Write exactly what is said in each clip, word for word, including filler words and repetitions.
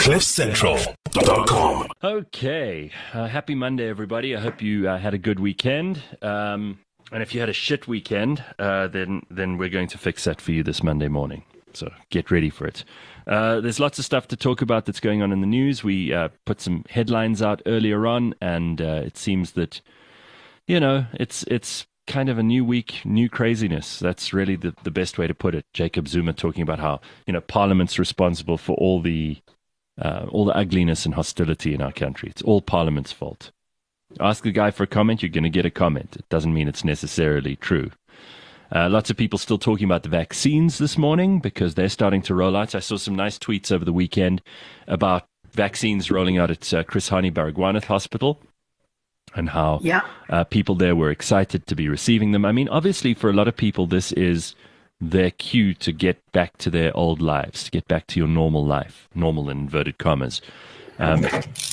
cliff central dot com. Okay. Uh, happy Monday, everybody. I hope you uh, had a good weekend. Um, and if you had a shit weekend, uh, then then we're going to fix that for you this Monday morning. So get ready for it. Uh, there's lots of stuff to talk about that's going on in the news. We uh, put some headlines out earlier on, and uh, it seems that, you know, it's it's kind of a new week, new craziness. That's really the, the best way to put it. Jacob Zuma talking about how, you know, Parliament's responsible for all the uh, all the ugliness and hostility in our country. It's all Parliament's fault. Ask the guy for a comment, you're going to get a comment. It doesn't mean it's necessarily true. Uh, lots of people still talking about the vaccines this morning because they're starting to roll out. I saw some nice tweets over the weekend about vaccines rolling out at uh, Chris Hani Baragwanath Hospital and how yeah. uh, people there were excited to be receiving them. I mean, obviously, for a lot of people, this is their cue to get back to their old lives, to get back to your normal life, normal in inverted commas. Um,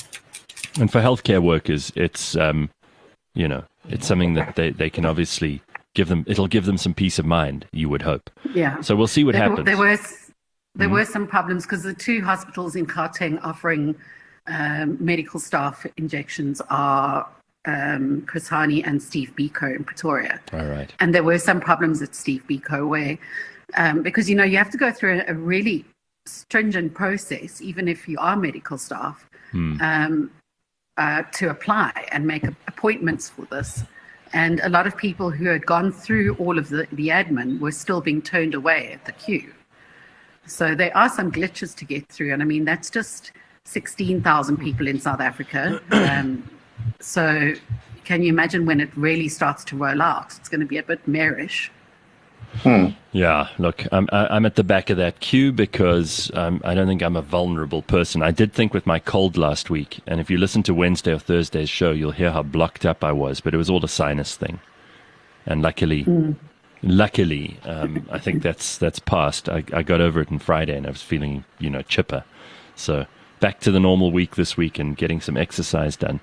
and for healthcare workers, it's, um, you know, it's something that they, they can obviously... Give them, it'll give them some peace of mind, you would hope. Yeah. So we'll see what there, happens. There were there mm. were some problems because the two hospitals in Gauteng offering um, medical staff injections are um, Chris Hani and Steve Biko in Pretoria. All right. And there were some problems at Steve Biko where, um, because you know you have to go through a, a really stringent process, even if you are medical staff, mm. um, uh, to apply and make appointments for this. And a lot of people who had gone through all of the, the admin were still being turned away at the queue. So there are some glitches to get through. And I mean, that's just sixteen thousand people in South Africa. Um, so can you imagine when it really starts to roll out? It's going to be a bit marish. Hmm. Yeah, look, I'm I'm at the back of that queue because um, I don't think I'm a vulnerable person. I did think with my cold last week, and if you listen to Wednesday or Thursday's show, you'll hear how blocked up I was, but it was all a sinus thing. And luckily, mm. luckily, um, I think that's that's passed. I, I got over it on Friday, and I was feeling, you know, chipper. So back to the normal week this week and getting some exercise done.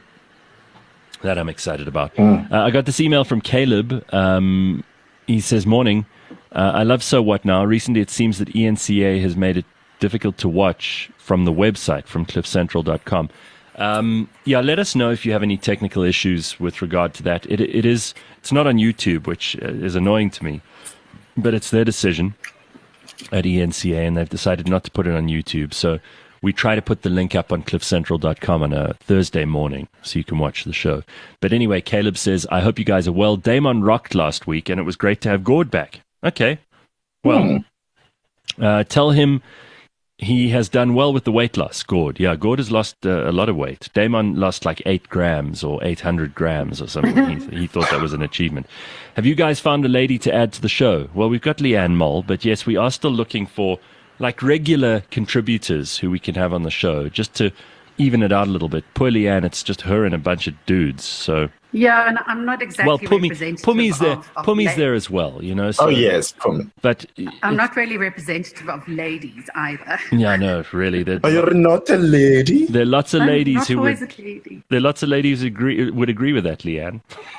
That I'm excited about. Mm. Uh, I got this email from Caleb. Um, he says, morning. Uh, I love So What Now. Recently, it seems that E N C A has made it difficult to watch from the website, from cliff central dot com. Um, yeah, let us know if you have any technical issues with regard to that. It, it is, it's not on YouTube, which is annoying to me, but it's their decision at E N C A, and they've decided not to put it on YouTube. So we try to put the link up on cliff central dot com on a Thursday morning so you can watch the show. But anyway, Caleb says, I hope you guys are well. Damon rocked last week, and it was great to have Gord back. Okay. Well, mm. uh, tell him he has done well with the weight loss, Gord. Yeah, Gord has lost uh, a lot of weight. Damon lost like eight grams or eight hundred grams or something. he, he thought that was an achievement. Have you guys found a lady to add to the show? Well, we've got Leanne Moll, but yes, we are still looking for like regular contributors who we can have on the show just to even it out a little bit. Poor Leanne, it's just her and a bunch of dudes, so... Yeah, and I'm not exactly well, Pumi, representative Pumi's there. of, of Pumi's la- there as well, you know. So, oh yes, Pumi. But I'm not really representative of ladies either. Yeah, no, really. Oh, you're not a lady. There are lots of I'm ladies not who always would. A lady. There are lots of ladies who agree would agree with that, Leanne.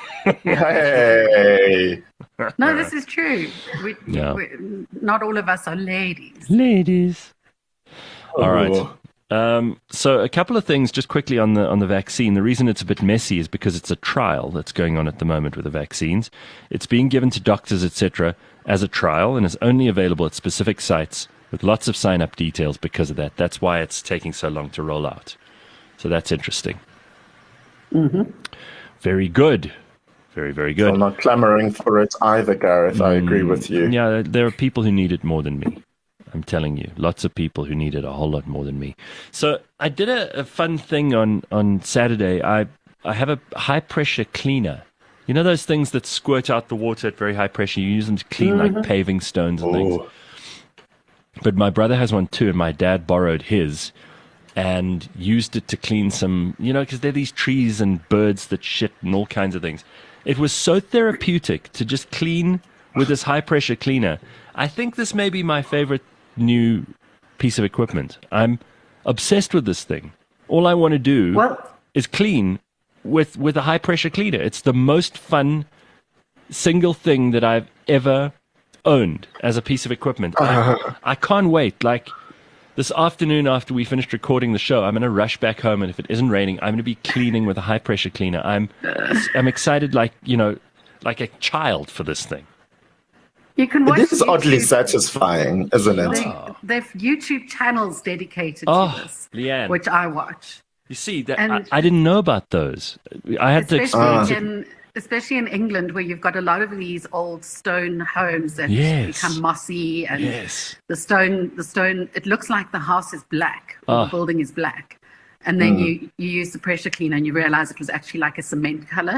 Hey. No, this is true. We, yeah. we, not all of us are ladies. Ladies. Oh. All right. Um, so a couple of things just quickly on the on the vaccine. The reason it's a bit messy is because it's a trial that's going on at the moment with the vaccines. It's being given to doctors, et cetera, as a trial and is only available at specific sites with lots of sign-up details because of that. That's why it's taking so long to roll out. So that's interesting. Mm-hmm. Very good. Very, very good. I'm not clamoring for it either, Gareth. I agree mm, with you. Yeah, there are people who need it more than me. I'm telling you, lots of people who need it a whole lot more than me. So I did a, a fun thing on, on Saturday. I I have a high pressure cleaner. You know those things that squirt out the water at very high pressure? You use them to clean mm-hmm. like paving stones and Ooh. things. But my brother has one too, and my dad borrowed his and used it to clean some, you know, because there are these trees and birds that shit and all kinds of things. It was so therapeutic to just clean with this high pressure cleaner. I think this may be my favorite new piece of equipment. I'm obsessed with this thing. All I want to do well, is clean with with a high pressure cleaner. It's the most fun single thing that I've ever owned as a piece of equipment. I, I can't wait. Like This afternoon, after we finished recording the show, I'm going to rush back home, and if it isn't raining, I'm going to be cleaning with a high pressure cleaner. I'm, I'm excited, like you know, like a child for this thing. You can watch It is YouTube. oddly satisfying, isn't it? They, Oh. they've YouTube channels dedicated Oh, to this, Leanne. which I watch. You see, that, I, And- I didn't know about those. I had to Especially experience it. in especially in England, where you've got a lot of these old stone homes that Yes. become mossy, and Yes. the stone, the stone, it looks like the house is black, or Ah. the building is black, and then you you use the pressure cleaner and you realize it was actually like a cement color.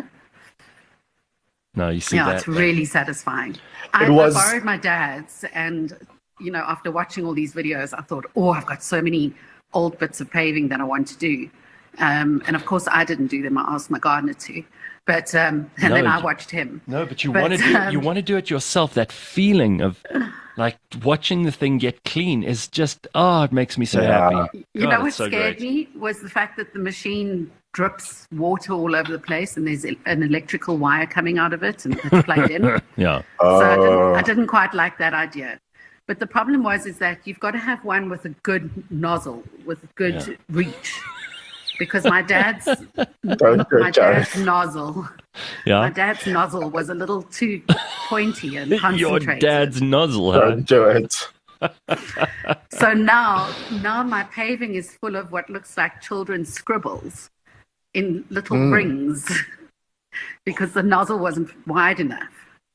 No, you see Yeah, that. it's really satisfying. I, was- I borrowed my dad's, and you know, after watching all these videos, I thought, oh, I've got so many old bits of paving that I want to do. Um, and of course, I didn't do them. I asked my gardener to, but um, and No, then I you- watched him. No, but you But, want to do um, you want to do it yourself. That feeling of like watching the thing get clean is just oh, it makes me so Yeah. happy. You God, know what it's so scared great. me was the fact that the machine drips water all over the place, and there's an electrical wire coming out of it, and it's plugged in. Yeah. So I Oh. didn't, I didn't quite like that idea. But the problem was is that you've got to have one with a good nozzle, with good Yeah. reach. Because my dad's Don't go, my Gareth. dad's nozzle, my Yeah. dad's nozzle was a little too pointy and Your concentrated. dad's nozzle, huh? Don't do it. So now, now my paving is full of what looks like children's scribbles in little rings, because the nozzle wasn't wide enough.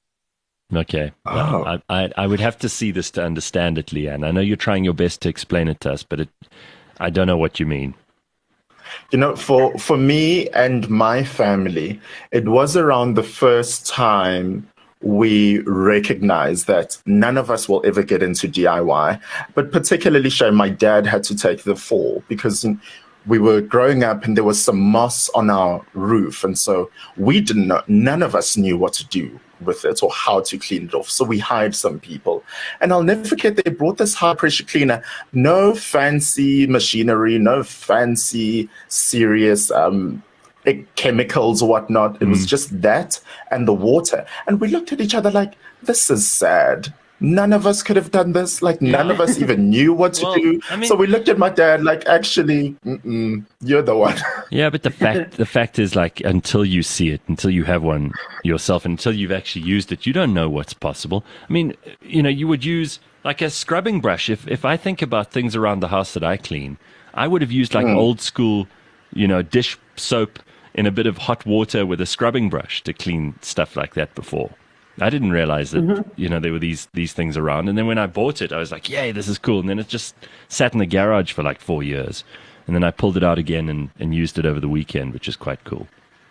Okay. Well, Oh. I, I I would have to see this to understand it, Leanne. I know you're trying your best to explain it to us, but it I don't know what you mean. You know, for for me and my family, it was around the first time we recognized that none of us will ever get into D I Y. But particularly, Shay, my dad had to take the fall because we were growing up and there was some moss on our roof. And so we didn't know, none of us knew what to do with it or how to clean it off. So we hired some people. And I'll never forget, they brought this high pressure cleaner, no fancy machinery, no fancy serious um, chemicals or whatnot. It was just that and the water. And we looked at each other like, this is sad. None of us could have done this. Like, none of us even knew what to Well, do. I mean- so we looked at my dad like, actually, mm-mm, you're the one. Yeah, but the fact the fact is, like, until you see it, until you have one yourself, until you've actually used it, you don't know what's possible. I mean, you know, you would use like a scrubbing brush. If if I think about things around the house that I clean, I would have used like old school, you know, dish soap in a bit of hot water with a scrubbing brush to clean stuff like that before. I didn't realize that, you know, there were these these things around. And then when I bought it, I was like, yay, this is cool. And then it just sat in the garage for like four years. And then I pulled it out again and, and used it over the weekend, which is quite cool.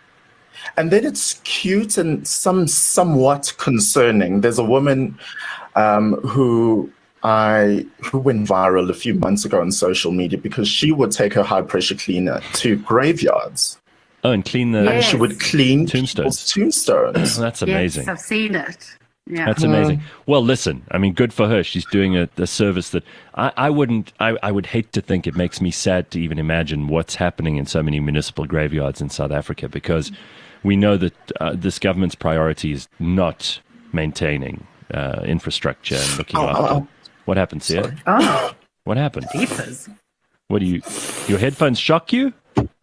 And then it's cute and some somewhat concerning. There's a woman um, who I who went viral a few months ago on social media because she would take her high pressure cleaner to graveyards Oh, and clean the... Yes. and she would clean Tombstones. people's tombstones. That's amazing. Yes, I've seen it. Yeah. That's amazing. Well, listen, I mean, good for her. She's doing a, a service that I, I wouldn't, I, I would hate to think. It makes me sad to even imagine what's happening in so many municipal graveyards in South Africa, because we know that uh, this government's priority is not maintaining uh, infrastructure and looking Oh, after. oh, What happened, Sia? Oh, What happened? jeepers. What do you, your headphones shock you?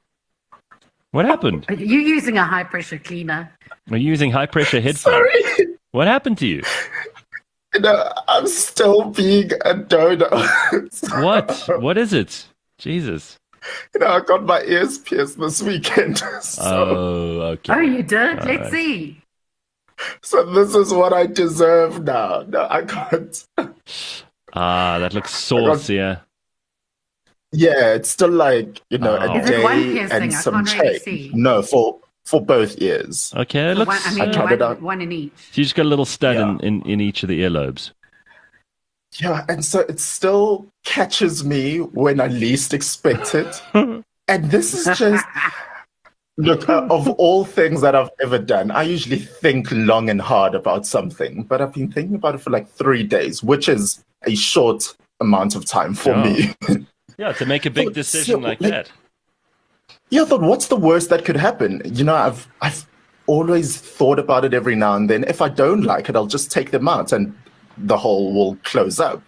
What happened? Are you using a high pressure cleaner? Are you using high pressure headphones? Sorry. What happened to you? You know, I'm still being a donor. What? What is it? Jesus. You know, I got my ears pierced this weekend. So, Oh, okay. Oh, you did? All Let's right. see. so this is what I deserve now. No, I can't. Ah, that looks saucy, yeah. Yeah, it's still like, you know, Oh. a Is it one day piercing? and I some can't really change. see. No, for for both ears. Okay, it The looks. one, I mean, I tried it one, out. one in each. so you just got a little stud Yeah. in, in, in each of the earlobes. Yeah, and so it still catches me when I least expect it. And this is just, look, uh, of all things that I've ever done, I usually think long and hard about something, but I've been thinking about it for like three days, which is a short amount of time for Oh. me. Yeah, to make a big Well, decision so, like like- that. Yeah, I thought, what's the worst that could happen? You know, I've I've always thought about it every now and then. If I don't like it, I'll just take them out and the hole will close up.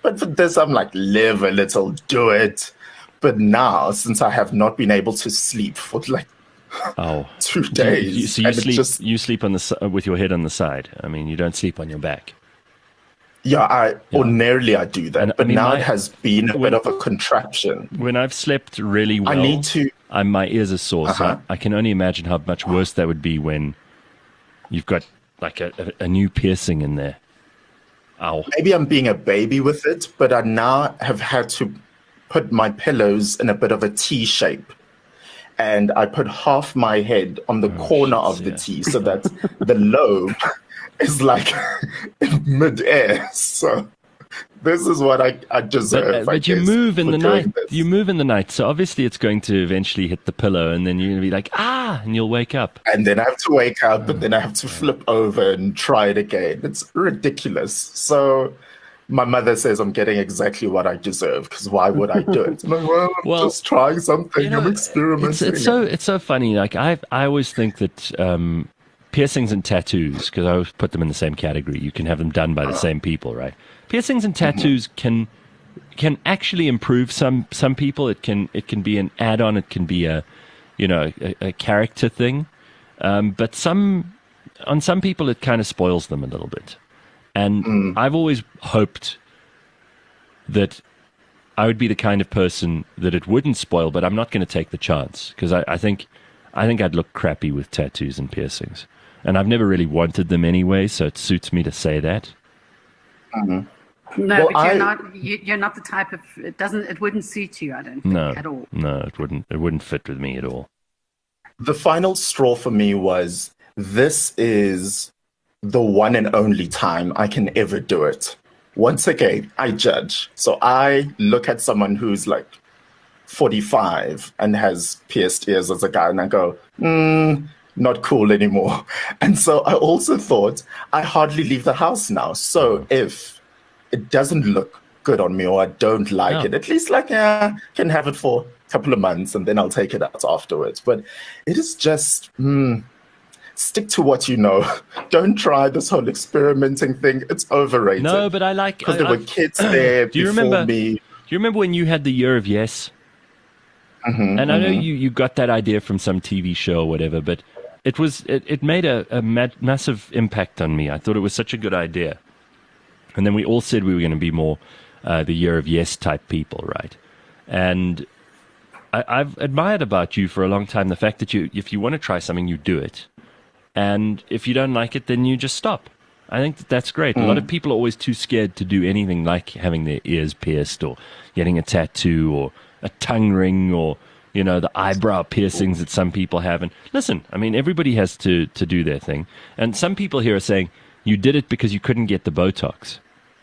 But for this, I'm like, live a little, do it. But now, since I have not been able to sleep for like oh. two days, you, you, so you and it sleep just, you sleep on the with your head on the side. I mean, you don't sleep on your back. yeah, I Yeah. ordinarily I do that, And, but I mean, now my- it has been a when- bit of a contraction. When I've slept really well, I need to. I'm, my ears are sore. Uh-huh. So I, I can only imagine how much worse that would be when you've got like a, a, a new piercing in there. Ow. Maybe I'm being a baby with it, but I now have had to put my pillows in a bit of a T shape. And I put half my head on the Oh, corner shit, of the yeah. T so that the lobe is like in midair. So this is what I, I But, deserve. uh, I but you guess, move in for the doing night. this. You move in the night. So obviously it's going to eventually hit the pillow and then you're going to be like, ah, and you'll wake up. And then I have to wake up and then I have to flip over and try it again. It's ridiculous. So my mother says I'm getting exactly what I deserve because why would I do it? I'm like, well, I'm Well, just trying something. You know, I'm experimenting. It's, it's so it's so funny. Like I I always think that um, piercings and tattoos, because I always put them in the same category. You can have them done by the same people, right? Piercings and tattoos can can actually improve some some people. It can it can be an add-on. It can be a you know a, a character thing. Um, but some on some people it kind of spoils them a little bit. And I've always hoped that I would be the kind of person that it wouldn't spoil, but I'm not going to take the chance because I, I think I think I'd look crappy with tattoos and piercings, and I've never really wanted them anyway, so it suits me to say that. No, Well, but you're I- not. You, you're not the type of. It doesn't. It wouldn't suit you. I don't think No, at all. no, it wouldn't. It wouldn't fit with me at all. The final straw for me was this is the one and only time I can ever do it. Once again, I judge. So I look at someone who's like forty-five and has pierced ears as a guy and I go, mm, not cool anymore. And so I also thought I hardly leave the house now. So if it doesn't look good on me or I don't like No. it, at least like, yeah, can have it for a couple of months and then I'll take it out afterwards. But it is just, mm, stick to what you know. Don't try this whole experimenting thing. It's overrated. No, but I like Because I- there were I- kids there Do you before remember- me. Do you remember when you had the year of yes? Mhm, And I know mhm. you, you got that idea from some T V show or whatever, but it was it, it made a, a mad, massive impact on me. I thought it was such a good idea. And then we all said we were going to be more uh, the year of yes type people, right? And I, I've admired about you for a long time the fact that you, if you want to try something, you do it. And if you don't like it, then you just stop. I think that that's great. A lot of people are always too scared to do anything like having their ears pierced or getting a tattoo or a tongue ring or, you know, the eyebrow piercings that some people have. And listen, I mean, everybody has to, to do their thing. And some people here are saying, you did it because you couldn't get the Botox.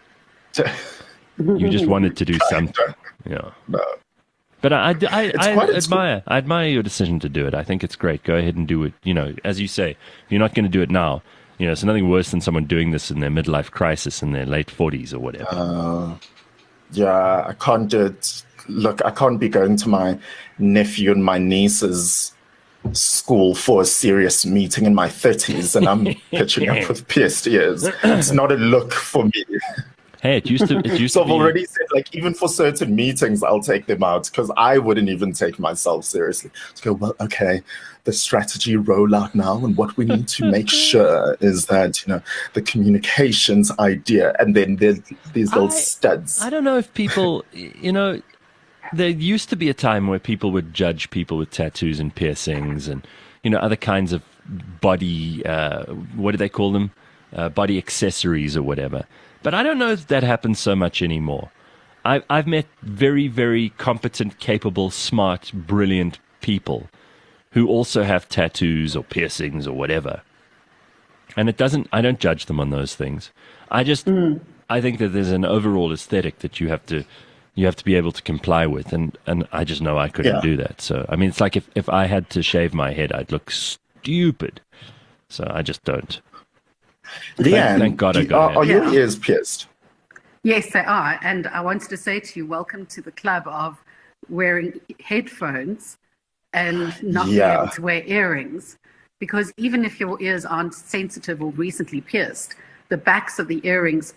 You just wanted to do something. Yeah. No. But I, I, I, It's I quite a- admire I admire your decision to do it. I think it's great. Go ahead and do it. You know, as you say, if you're not going to do it now, you know, it's nothing worse than someone doing this in their midlife crisis in their late forties or whatever. Uh, yeah, I can't do it. Look, I can't be going to my nephew and my niece's school for a serious meeting in my thirties and I'm pitching up with pierced ears. It's not a look for me. Hey, it used to. It used So to I've be. already said, like, even for certain meetings, I'll take them out because I wouldn't even take myself seriously. To go, well, okay, the strategy rollout now, and what we need to make sure is that, you know, the communications idea, and then there's these little I- studs. I don't know if people, you know, there used to be a time where people would judge people with tattoos and piercings and, you know, other kinds of body, uh, what do they call them? Uh, body accessories or whatever. But I don't know if that happens so much anymore. I've, I've met very, very competent, capable, smart, brilliant people who also have tattoos or piercings or whatever. And it doesn't, I don't judge them on those things. I just, I think that there's an overall aesthetic that you have to, you have to be able to comply with. And, and I just know I couldn't Yeah. do that. So, I mean, it's like if, if I had to shave my head, I'd look stupid. So I just don't. Leanne, thank God I do- got are, it. are your Yeah. ears pierced? Yes, they are. And I wanted to say to you, welcome to the club of wearing headphones and not being Yeah. able to wear earrings. Because even if your ears aren't sensitive or recently pierced, the backs of the earrings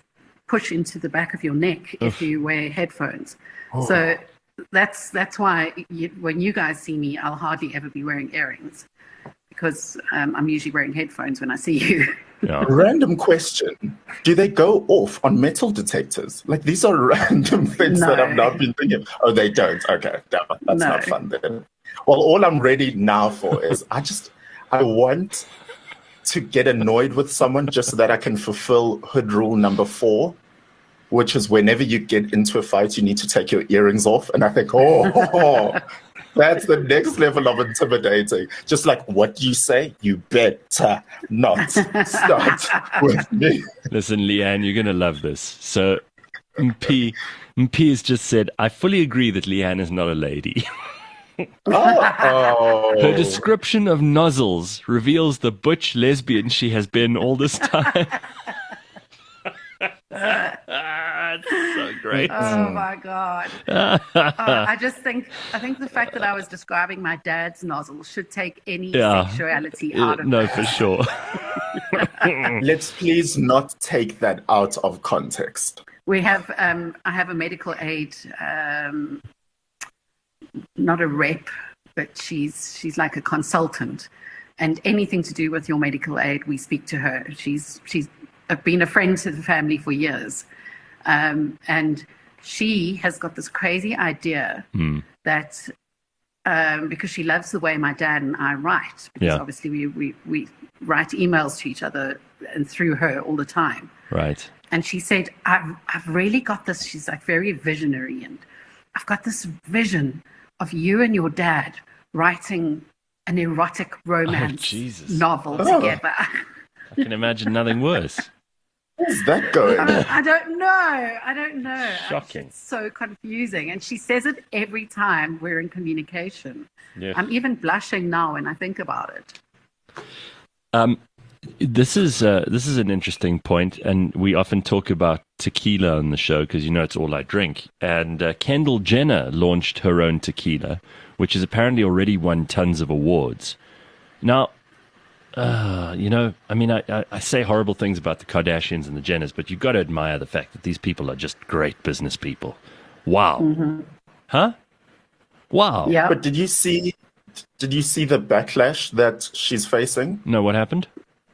push into the back of your neck if you wear headphones. Oh. So that's that's why you, when you guys see me, I'll hardly ever be wearing earrings because um, I'm usually wearing headphones when I see you. Yeah. Random question. Do they go off on metal detectors? Like, these are random things no. that I've not been thinking. Oh, they don't. Okay. No, that's no. not fun then. Well, all I'm ready now for is I just, I want to get annoyed with someone just so that I can fulfill hood rule number four, which is whenever you get into a fight, you need to take your earrings off. And I think, oh, that's the next level of intimidating. Just like, what you say, you better not start with me. Listen, Leanne, you're going to love this. So Mp, Mp has just said, I fully agree that Leanne is not a lady. Oh. Her description of nozzles reveals the butch lesbian she has been all this time. It's so great. Oh my God. oh, I just think I think the fact that I was describing my dad's nozzle should take any yeah. sexuality out of no, it. No, for sure. Let's please not take that out of context. We have um I have a medical aid, um not a rep, but she's she's like a consultant, and anything to do with your medical aid, we speak to her. She's she's been a friend to the family for years, um, and she has got this crazy idea mm. that um, because she loves the way my dad and I write, because yeah. obviously we, we we write emails to each other and through her all the time. Right. And she said, I've I've really got this. She's like very visionary, and I've got this vision of you and your dad writing an erotic romance oh, novel oh. together. I can imagine nothing worse. Where's that going? I, I don't know. I don't know. Shocking. It's so confusing. And she says it every time we're in communication. Yeah. I'm even blushing now when I think about it. Um, this is uh, this is an interesting point, and we often talk about tequila on the show because, you know, it's all I drink. And uh, Kendall Jenner launched her own tequila, which has apparently already won tons of awards. Now, uh, you know, I mean, I, I, I say horrible things about the Kardashians and the Jenners, but you've got to admire the fact that these people are just great business people. Wow. Mm-hmm. Huh? Wow. Yeah. But did you see, did you see the backlash that she's facing? No, what happened?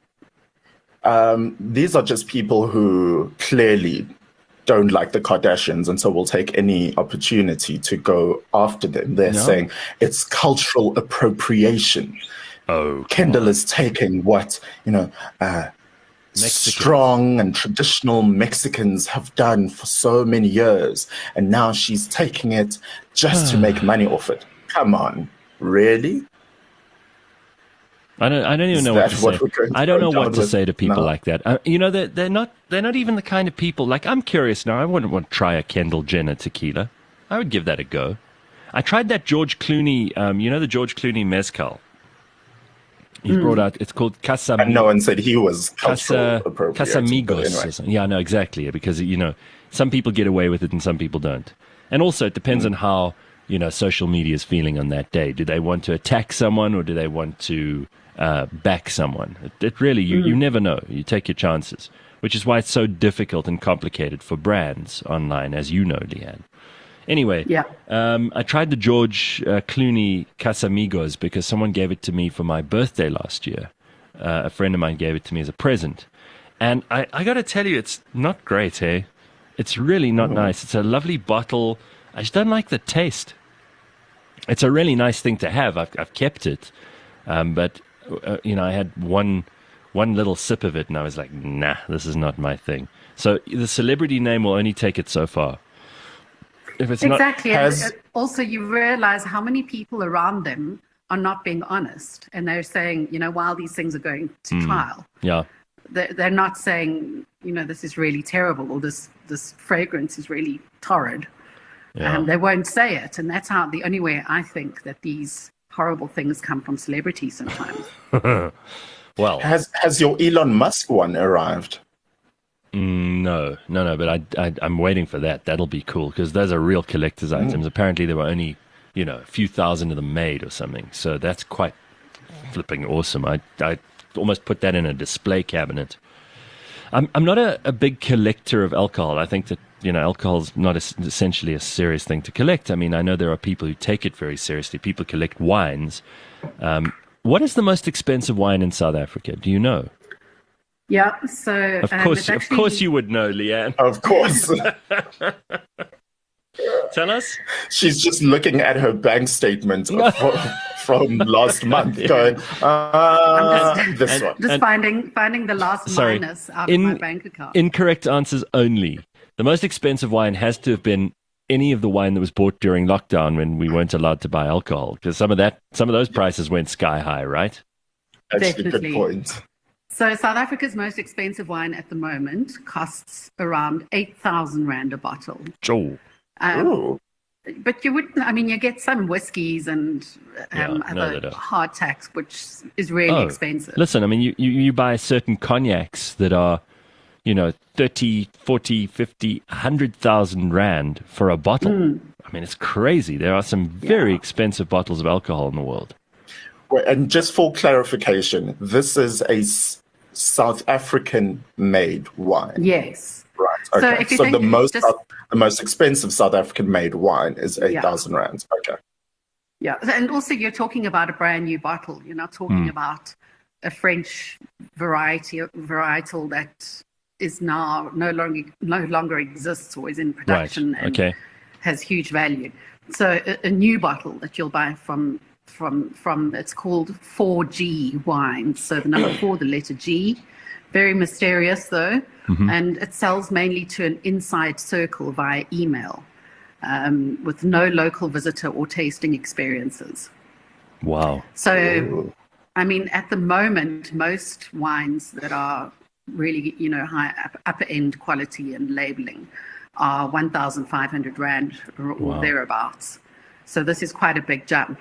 Um, these are just people who clearly don't like the Kardashians, and so will take any opportunity to go after them. They're no. saying it's cultural appropriation. Oh, Kendall is taking what, you know, uh, strong and traditional Mexicans have done for so many years, and now she's taking it just to make money off it. Come on, really? I don't. I don't even Is know what to what say. I don't know what to say to people no. like that. Uh, you know, they're they're not they're not even the kind of people. Like, I'm curious now. I wouldn't want to try a Kendall Jenner tequila. I would give that a go. I tried that George Clooney. Um, you know, the George Clooney mezcal. He's mm. brought out. It's called Casa. And no one said he was Casa Casamigos. Anyway. Yeah, no, exactly. Because, you know, some people get away with it and some people don't. And also, it depends mm. on how, you know, social media is feeling on that day. Do they want to attack someone, or do they want to uh, back someone? It, it really, you, mm. you never know. You take your chances, which is why it's so difficult and complicated for brands online, as you know, Leanne. Anyway, yeah. um, I tried the George uh, Clooney Casamigos because someone gave it to me for my birthday last year. Uh, a friend of mine gave it to me as a present. And I, I got to tell you, it's not great, hey? It's really not oh. nice. It's a lovely bottle. I just don't like the taste. It's a really nice thing to have. I've, I've kept it. Um, but, uh, you know, I had one one little sip of it, and I was like, nah, this is not my thing. So the celebrity name will only take it so far. If it's exactly. Not, has... and also, you realize how many people around them are not being honest, and they're saying, you know, while these things are going to mm, trial, yeah, they're, they're not saying, you know, this is really terrible, or this this fragrance is really torrid. Yeah. Um, they won't say it, and that's how the only way I think that these horrible things come from celebrities sometimes. Well, has has your Elon Musk one arrived? Mm, no, no, no. But I, I, I'm waiting for that. That'll be cool because those are real collector's mm. items. Apparently, there were only, you know, a few thousand of them made or something. So that's quite flipping awesome. I, I almost put that in a display cabinet. I'm I'm not a, a big collector of alcohol. I think that, you know, alcohol is not a, essentially a serious thing to collect. I mean, I know there are people who take it very seriously. People collect wines. Um, what is the most expensive wine in South Africa? Do you know? Yeah, so Of um, course, it's actually, of course you would know, Leanne. Of course. Tell us. She's just looking at her bank statement from, from last month, going, uh, just- this and- one. just and- finding finding the last Sorry. minus out In- of my bank account. Incorrect answers only. The most expensive wine has to have been any of the wine that was bought during lockdown when we weren't allowed to buy alcohol, because some of that, some of those prices went sky high, right? Actually, Definitely. good point. So South Africa's most expensive wine at the moment costs around eight thousand rand a bottle. Joe. Um, Ooh. but you wouldn't, I mean, you get some whiskies and um, Yeah, no, they other don't. hardtacks, which is really Oh, expensive. Listen, I mean, you, you, you buy certain cognacs that are, you know, thirty, forty, fifty, one hundred thousand rand for a bottle. I mean, it's crazy. There are some very Yeah. expensive bottles of alcohol in the world. Well, and just for clarification, this is a s- South African made wine. Yes. Right. So Okay. if you So, think the most just- the most expensive South African made wine is eight thousand rands. Okay. Yeah. And also, you're talking about a brand new bottle. You're not talking Mm. about a French variety varietal that is now no longer no longer exists or is in production Right. and Okay. has huge value. So a, a new bottle that you'll buy from from from it's called four G wine. So the number four, the letter G, very mysterious though, Mm-hmm. and it sells mainly to an inside circle via email, um, with no local visitor or tasting experiences. Wow. So, Ooh. I mean, at the moment, most wines that are really, you know, high up, upper end quality and labeling are one thousand five hundred rand or, or Wow. thereabouts. So this is quite a big jump.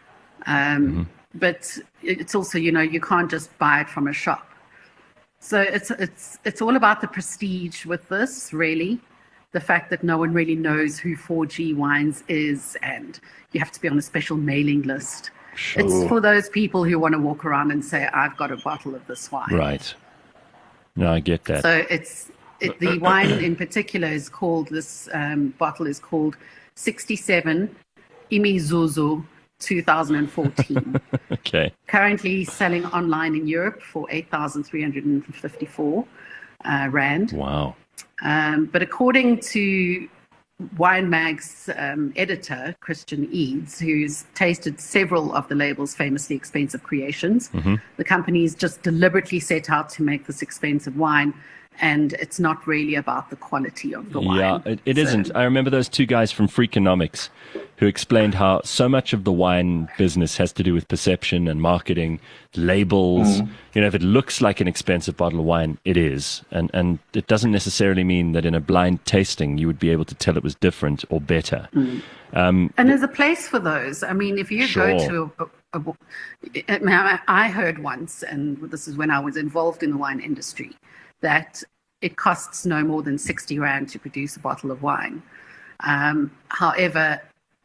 Um, But it's also, you know, you can't just buy it from a shop. So it's it's it's all about the prestige with this, really. The fact that no one really knows who four G Wines is, and you have to be on a special mailing list. It's for those people who want to walk around and say, "I've got a bottle of this wine." Right. No, I get that. So it's it, the wine in particular is called this um, bottle is called sixty-seven Imizuzu two thousand fourteen. Okay. Currently selling online in Europe for eight thousand three hundred fifty-four uh, rand. Wow. Um, but according to Wine Mag's um, editor, Christian Eads, who's tasted several of the label's famously expensive creations, the company's just deliberately set out to make this expensive wine, and it's not really about the quality of the wine. Yeah, it, it So- isn't. I remember those two guys from Freakonomics who explained how so much of the wine business has to do with perception and marketing, labels. You know, if it looks like an expensive bottle of wine, it is. And and it doesn't necessarily mean that in a blind tasting you would be able to tell it was different or better. And there's a place for those. I mean, if you Sure. go to a, a, a, I I heard once, and this is when I was involved in the wine industry, that it costs no more than sixty rand to produce a bottle of wine. Um, however,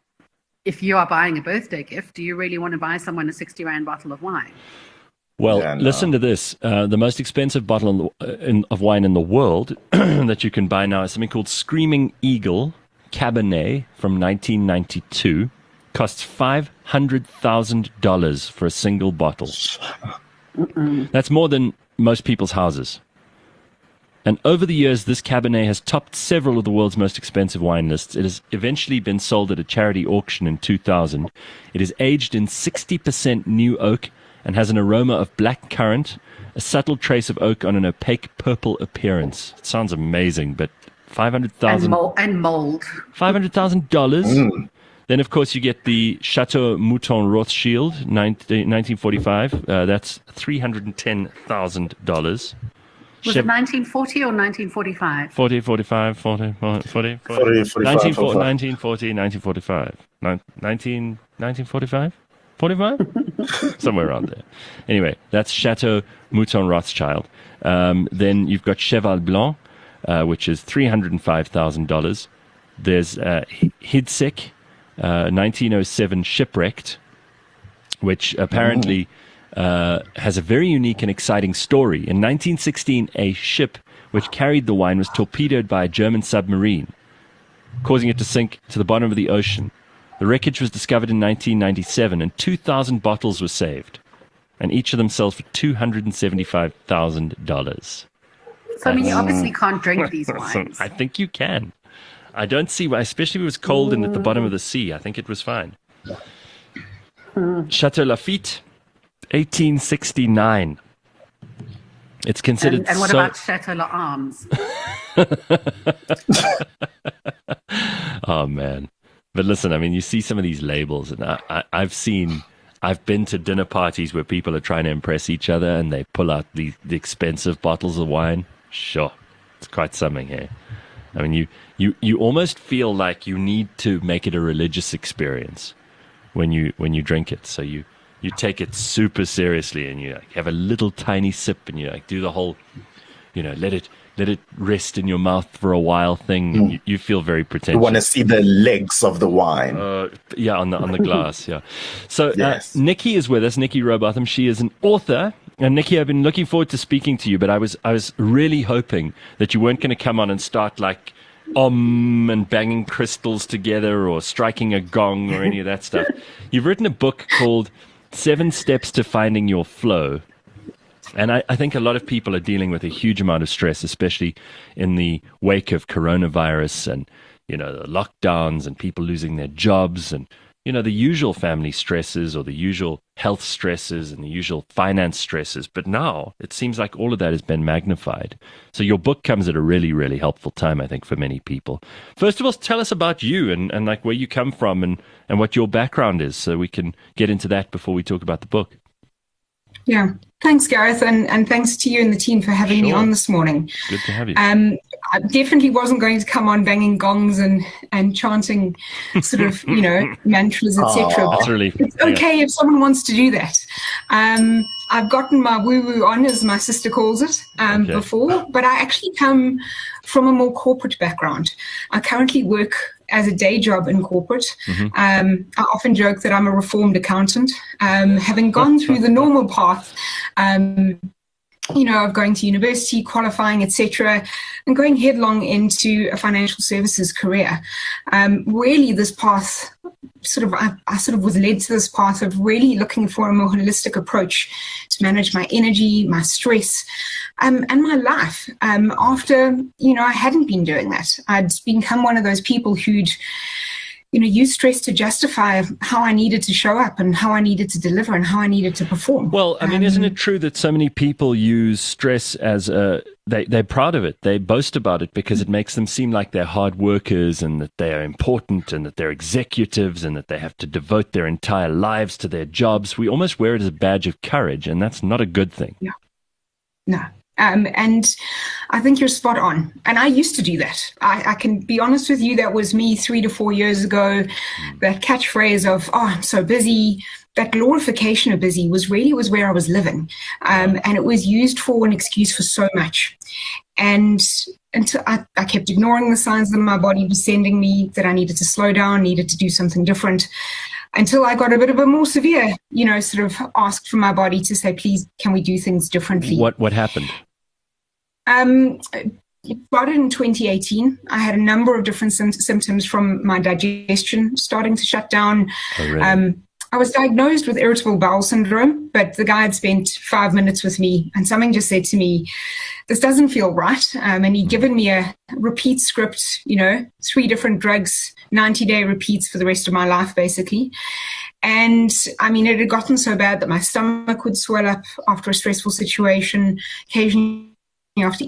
if you are buying a birthday gift, do you really want to buy someone a sixty rand bottle of wine? Well, Yeah, no. listen to this. Uh, the most expensive bottle in the, uh, in, of wine in the world that you can buy now is something called Screaming Eagle Cabernet from nineteen ninety-two. Costs five hundred thousand dollars for a single bottle. That's more than most people's houses. And over the years, this Cabernet has topped several of the world's most expensive wine lists. It has eventually been sold at a charity auction in two thousand. It is aged in sixty percent new oak and has an aroma of black currant, a subtle trace of oak on an opaque purple appearance. It sounds amazing, but five hundred And, thousand mold, and mold. five hundred thousand dollars. Then, of course, you get the Chateau Mouton Rothschild, nineteen forty-five. Uh, that's three hundred ten thousand dollars. Was it nineteen forty or nineteen forty-five? forty, forty-five, forty, forty, forty, forty, forty-five, nineteen forty, forty-five. nineteen forty, nineteen forty-five. Nin- nineteen, nineteen forty-five? forty-five? Somewhere around there. Anyway, that's Chateau Mouton Rothschild. Um, then you've got Cheval Blanc, uh, which is three hundred five thousand dollars. There's uh, Hidsek, uh, nineteen oh seven Shipwrecked, which apparently uh, has a very unique and exciting story. In nineteen sixteen, a ship which carried the wine was torpedoed by a German submarine, causing it to sink to the bottom of the ocean. The wreckage was discovered in nineteen ninety-seven, and two thousand bottles were saved, and each of them sells for two hundred seventy-five thousand dollars. So, I mean, you obviously can't drink these wines. I think you can. I don't see why, especially if it was cold and at the bottom of the sea. I think it was fine. Chateau Lafite, eighteen sixty-nine. It's considered And, and what so... about Chateau l'Arms? Oh, man. But listen, I mean, you see some of these labels, and I, I, I've seen... I've been to dinner parties where people are trying to impress each other and they pull out the, the expensive bottles of wine. Sure, it's quite something here. I mean, you, you, you almost feel like you need to make it a religious experience when you when you drink it. So you, you take it super seriously and you like, have a little tiny sip and you like do the whole, you know, let it let it rest in your mouth for a while thing. Mm. You, you feel very pretentious. You want to see the legs of the wine. Uh, yeah, on the on the glass, yeah. So yes. uh, Nikki is with us, Nikki Rowbotham. She is an author. And Nikki, I've been looking forward to speaking to you, but I was I was really hoping that you weren't going to come on and start like om and banging crystals together or striking a gong or any of that stuff. You've written a book called Seven Steps to Finding Your Flow. And I, I think a lot of people are dealing with a huge amount of stress, especially in the wake of coronavirus and, you know, the lockdowns and people losing their jobs and, you know, the usual family stresses or the usual health stresses and the usual finance stresses. But now it seems like all of that has been magnified. So your book comes at a really, really helpful time, I think, for many people. First of all, tell us about you and, and like where you come from and, and what your background is so we can get into that before we talk about the book. Yeah. Thanks, Gareth, and, and thanks to you and the team for having Sure. me on this morning. Good to have you. Um, I definitely wasn't going to come on banging gongs and, and chanting sort of, you know, mantras, et cetera. That's really, It's okay yeah. if someone wants to do that. Um, I've gotten my woo-woo on, as my sister calls it, um, Okay. before, but I actually come from a more corporate background. I currently work as a day job in corporate. Mm-hmm. Um, I often joke that I'm a reformed accountant, um, having gone through the normal path, um, you know, of going to university, qualifying, et cetera, and going headlong into a financial services career. Um, really, this path sort of, I, I sort of was led to this path of really looking for a more holistic approach to manage my energy, my stress, um, and my life. Um, after, you know, I hadn't been doing that. I'd become one of those people who'd, you know, use stress to justify how I needed to show up and how I needed to deliver and how I needed to perform. Well, I mean, um, isn't it true that so many people use stress as a, they, they're proud of it. They boast about it because it makes them seem like they're hard workers and that they are important and that they're executives and that they have to devote their entire lives to their jobs. We almost wear it as a badge of courage, and that's not a good thing. Yeah. No. Um, and I think you're spot on. And I used to do that. I, I can be honest with you, that was me three to four years ago. Mm. That catchphrase of, oh, I'm so busy, that glorification of busy was really was where I was living. Um, and it was used for an excuse for so much. And until I, I kept ignoring the signs that my body was sending me, that I needed to slow down, needed to do something different, until I got a bit of a more severe, you know, sort of ask from my body to say, please, can we do things differently? What what happened? Um, it started in twenty eighteen. I had a number of different sim- symptoms from my digestion starting to shut down. Oh, really? Um, I was diagnosed with irritable bowel syndrome, but the guy had spent five minutes with me and something just said to me, this doesn't feel right. Um, and he'd given me a repeat script, you know, three different drugs, ninety day repeats for the rest of my life, basically. And I mean, it had gotten so bad that my stomach would swell up after a stressful situation. Occasionally after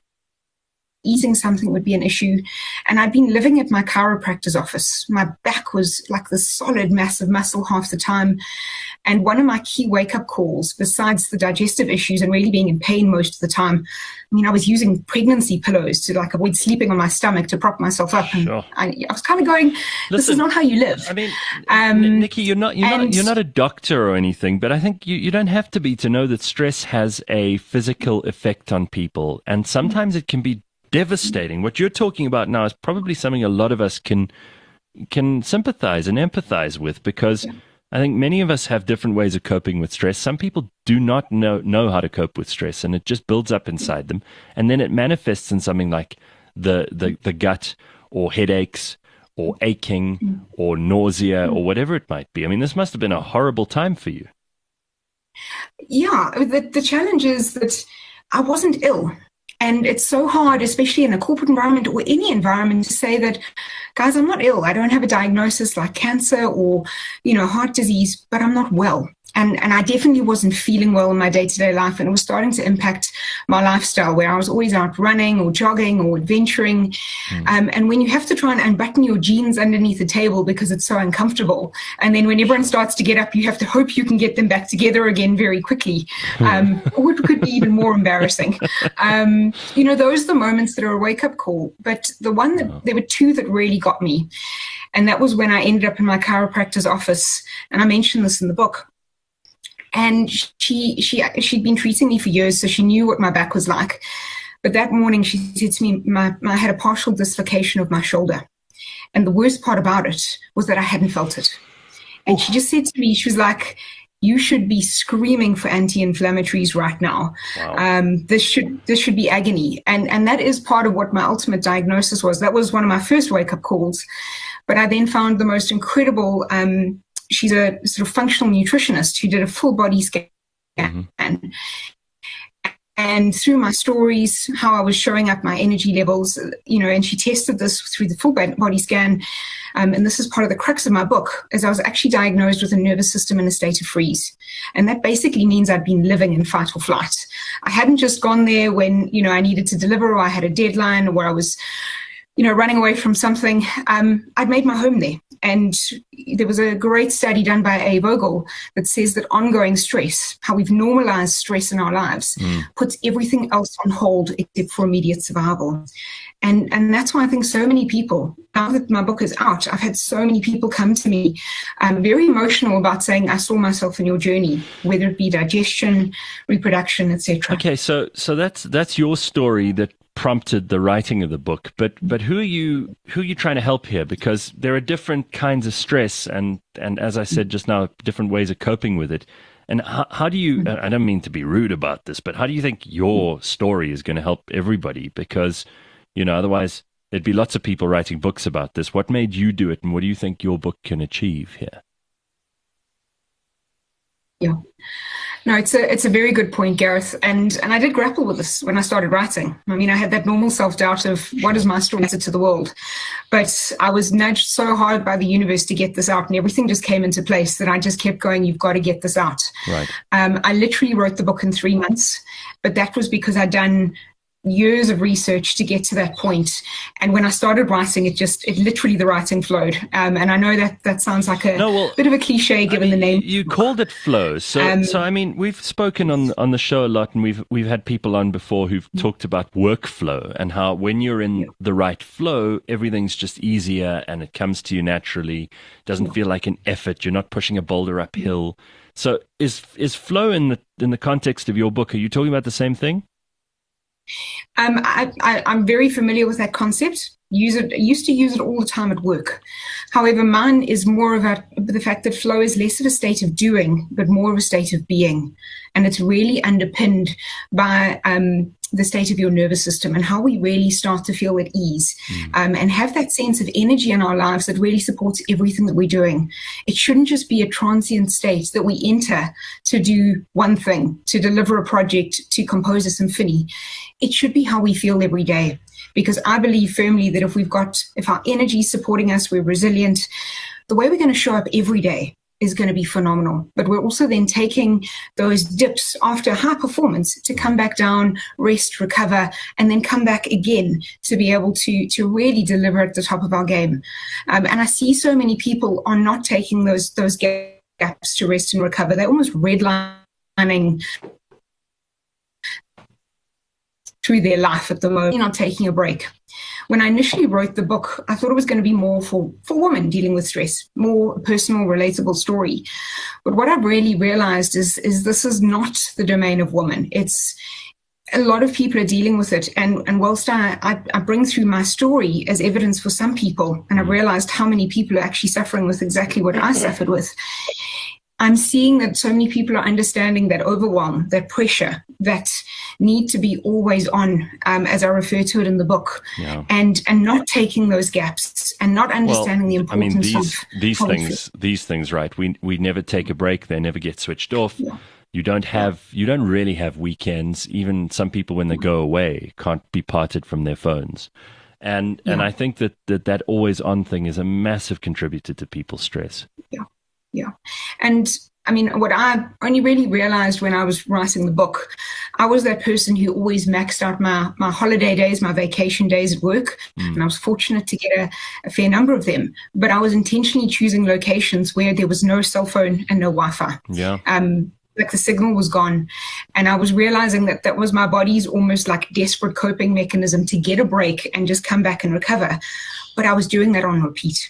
eating something would be an issue. And I'd been living at my chiropractor's office. My back was like this solid, massive muscle half the time. And one of my key wake-up calls, besides the digestive issues and really being in pain most of the time, I mean, I was using pregnancy pillows to like avoid sleeping on my stomach to prop myself up. And Sure. I, I was kind of going, this Listen, is not how you live. I mean, Um, Nikki, you're not you're not and- you're not a doctor or anything, but I think you, you don't have to be to know that stress has a physical effect on people, and sometimes it can be devastating. What you're talking about now is probably something a lot of us can can sympathize and empathize with, because I think many of us have different ways of coping with stress. Some people do not know, know how to cope with stress, and it just builds up inside them. And then it manifests in something like the, the, the gut or headaches or aching or nausea or whatever it might be. I mean, this must have been a horrible time for you. Yeah, the, the challenge is that I wasn't ill. And it's so hard, especially in a corporate environment or any environment, to say that, guys, I'm not ill. I don't have a diagnosis like cancer or, you know, heart disease, but I'm not well. And and I definitely wasn't feeling well in my day-to-day life, and it was starting to impact my lifestyle, where I was always out running or jogging or adventuring. Mm. Um, and when you have to try and unbutton your jeans underneath the table because it's so uncomfortable, and then when everyone starts to get up, you have to hope you can get them back together again very quickly, um, or it could be even more embarrassing. Um, you know, those are the moments that are a wake-up call. But the one that, there were two that really got me, and that was when I ended up in my chiropractor's office, and I mentioned this in the book. And she, she, she'd been treating me for years, so she knew what my back was like. But that morning she said to me, my, I had a partial dislocation of my shoulder. And the worst part about it was that I hadn't felt it. And she just said to me, she was like, you should be screaming for anti-inflammatories right now. Wow. Um, this should, this should be agony. And, and that is part of what my ultimate diagnosis was. That was one of my first wake-up calls. But I then found the most incredible, um, she's a sort of functional nutritionist who did a full body scan. Mm-hmm. And through my stories, how I was showing up my energy levels, you know, and she tested this through the full body scan. Um, and this is part of the crux of my book, as I was actually diagnosed with a nervous system in a state of freeze. And that basically means I'd been living in fight or flight. I hadn't just gone there when, you know, I needed to deliver, or I had a deadline, or where I was, you know, running away from something. Um, I'd made my home there. And there was a great study done by A. Vogel that says that ongoing stress, how we've normalized stress in our lives, mm. puts everything else on hold except for immediate survival. And and that's why I think so many people, now that my book is out, I've had so many people come to me um, very emotional about saying, I saw myself in your journey, whether it be digestion, reproduction, et cetera. Okay, so so that's that's your story that prompted the writing of the book, but but who are you who are you trying to help here? Because there are different kinds of stress, and and as I said just now, different ways of coping with it. And how, how do you, I don't mean to be rude about this, but how do you think your story is going to help everybody? Because, you know, otherwise there'd be lots of people writing books about this. What made you do it, and what do you think your book can achieve here? Yeah. No, it's a it's a very good point, Gareth. And and I did grapple with this when I started writing. I mean, I had that normal self-doubt of what is my story to the world? But I was nudged so hard by the universe to get this out, and everything just came into place that I just kept going, you've got to get this out. Right. Um, I literally wrote the book in three months, but that was because I'd done years of research to get to that point. And when I started writing, it just, it literally, the writing flowed. Um, and I know that that sounds like a no, well, bit of a cliche given I mean, the name. You called it flow. So, um, so I mean, we've spoken on on the show a lot, and we've we've had people on before who've mm-hmm. talked about workflow and how when you're in yeah. the right flow, everything's just easier and it comes to you naturally. Doesn't yeah. feel like an effort. You're not pushing a boulder uphill. So is is flow in the in the context of your book, are you talking about the same thing? Um, I, I, I'm very familiar with that concept. Use it. I used to use it all the time at work. However, mine is more about the fact that flow is less of a state of doing, but more of a state of being. And it's really underpinned by um, the state of your nervous system and how we really start to feel at ease mm. um, and have that sense of energy in our lives that really supports everything that we're doing. It shouldn't just be a transient state that we enter to do one thing, to deliver a project, to compose a symphony. It should be how we feel every day. Because I believe firmly that if we've got, if our energy is supporting us, we're resilient, the way we're going to show up every day is going to be phenomenal. But we're also then taking those dips after high performance to come back down, rest, recover, and then come back again to be able to, to really deliver at the top of our game. Um, and I see so many people are not taking those, those gaps to rest and recover. They're almost redlining through their life at the moment, not taking a break. When I initially wrote the book, I thought it was going to be more for, for women dealing with stress, more personal, relatable story. But what I've really realized is, is this is not the domain of women. It's a lot of people are dealing with it. And, and whilst I, I, I bring through my story as evidence for some people, and I've realized how many people are actually suffering with exactly what I suffered with, I'm seeing that so many people are understanding that overwhelm, that pressure, that need to be always on, um, as I refer to it in the book, yeah. and and not taking those gaps and not understanding well, the importance I mean, these, of these things. These things, right? We we never take a break; they never get switched off. Yeah. You don't have, you don't really have weekends. Even some people, when they go away, can't be parted from their phones. And yeah. and I think that, that that always on thing is a massive contributor to people's stress. Yeah, yeah. And I mean, what I only really realized when I was writing the book, I was that person who always maxed out my, my holiday days, my vacation days at work. Mm. And I was fortunate to get a, a fair number of them. But I was intentionally choosing locations where there was no cell phone and no Wi-Fi. Yeah. Um, like the signal was gone. And I was realizing that that was my body's almost like desperate coping mechanism to get a break and just come back and recover. But I was doing that on repeat.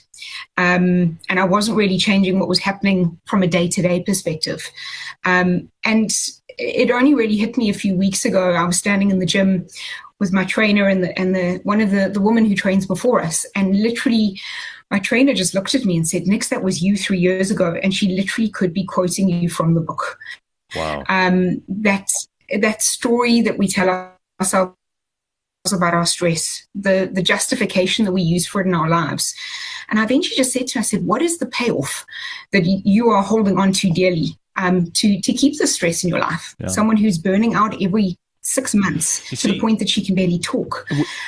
Um, and I wasn't really changing what was happening from a day-to-day perspective. Um, and it only really hit me a few weeks ago. I was standing in the gym with my trainer and the, and the one of the, the women who trains before us. And literally, my trainer just looked at me and said, "Nix, that was you three years ago." And she literally could be quoting you from the book. Wow. Um, that, that story that we tell ourselves about our stress, the, the justification that we use for it in our lives. And I eventually just said to her, I said, what is the payoff that you are holding on to dearly um, to, to keep the stress in your life? Yeah. Someone who's burning out every six months you to see, the point that she can barely talk.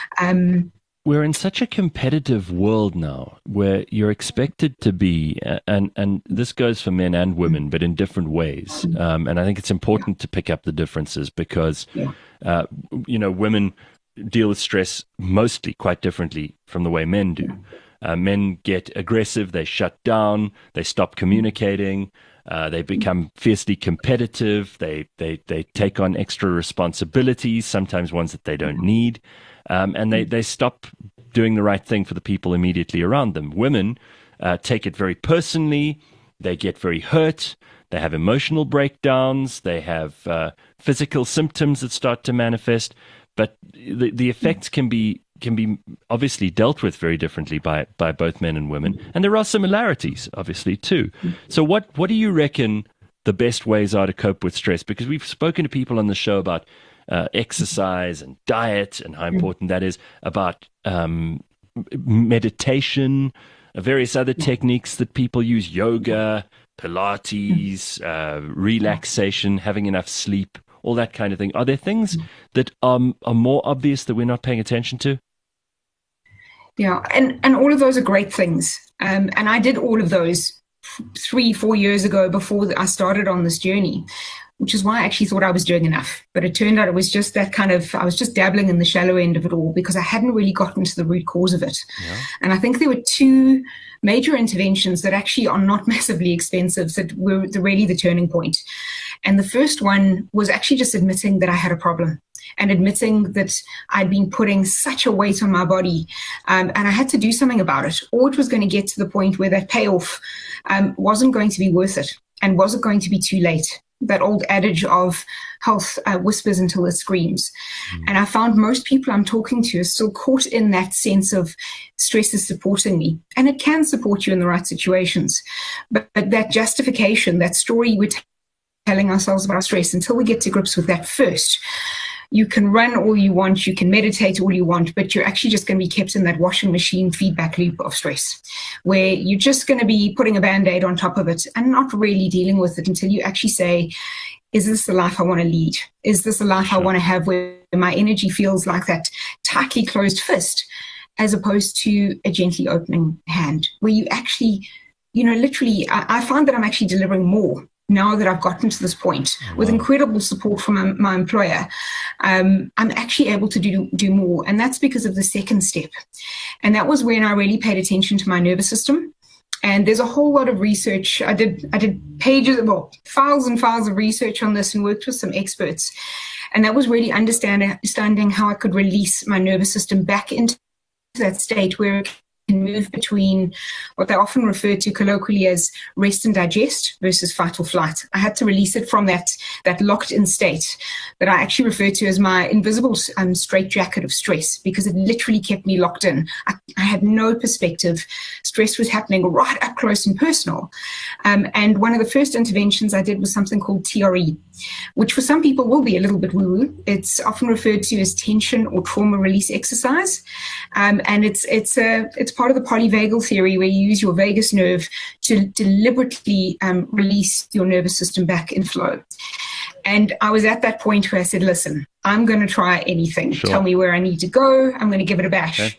Um, we're in such a competitive world now where you're expected to be, and, and this goes for men and women, but in different ways. Um, and I think it's important to pick up the differences because, yeah. uh, you know, women deal with stress mostly quite differently from the way men do. Uh, men get aggressive, they shut down, they stop communicating, uh, they become fiercely competitive, they, they, they take on extra responsibilities, sometimes ones that they don't need, um, and they, they stop doing the right thing for the people immediately around them. Women uh, take it very personally, they get very hurt, they have emotional breakdowns, they have uh, physical symptoms that start to manifest, but the, the effects can be can be obviously dealt with very differently by, by both men and women. And there are similarities, obviously, too. So what, what do you reckon the best ways are to cope with stress? Because we've spoken to people on the show about uh, exercise and diet and how important that is, about um, meditation, uh, various other techniques that people use, yoga, Pilates, uh, relaxation, having enough sleep, all that kind of thing. Are there things that um, are more obvious that we're not paying attention to? Yeah, and, and all of those are great things. Um, and I did all of those three, four years ago before I started on this journey, which is why I actually thought I was doing enough. But it turned out it was just that kind of, I was just dabbling in the shallow end of it all because I hadn't really gotten to the root cause of it. Yeah. And I think there were two major interventions that actually are not massively expensive that were the, really the turning point. And the first one was actually just admitting that I had a problem and admitting that I'd been putting such a weight on my body um, and I had to do something about it, or it was going to get to the point where that payoff um, wasn't going to be worth it and wasn't going to be too late. That old adage of health uh, whispers until it screams. Mm. And I found most people I'm talking to are still caught in that sense of stress is supporting me. And it can support you in the right situations. But, but that justification, that story we're t- telling ourselves about our stress, until we get to grips with that first, you can run all you want, you can meditate all you want, but you're actually just going to be kept in that washing machine feedback loop of stress, where you're just going to be putting a Band-Aid on top of it and not really dealing with it until you actually say, is this the life I want to lead? Is this the life sure. I want to have where my energy feels like that tightly closed fist, as opposed to a gently opening hand, where you actually, you know, literally, I, I find that I'm actually delivering more now that I've gotten to this point, oh, wow. with incredible support from my, my employer. um, I'm actually able to do, do more. And that's because of the second step. And that was when I really paid attention to my nervous system. And there's a whole lot of research. I did I did pages, well, files and files of research on this and worked with some experts. And that was really understanding, understanding how I could release my nervous system back into that state where it can move between what they often refer to colloquially as rest and digest versus fight or flight. I had to release it from that that locked-in state that I actually refer to as my invisible um, straitjacket of stress, because it literally kept me locked in. I, I had no perspective. Stress was happening right up close and personal. Um, and one of the first interventions I did was something called T R E, which for some people will be a little bit woo-woo. It's often referred to as tension or trauma release exercise. Um, and it's it's a it's part of the polyvagal theory, where you use your vagus nerve to deliberately um, release your nervous system back in flow. And I was at that point where I said, listen, I'm going to try anything. Sure. Tell me where I need to go. I'm going to give it a bash. Okay.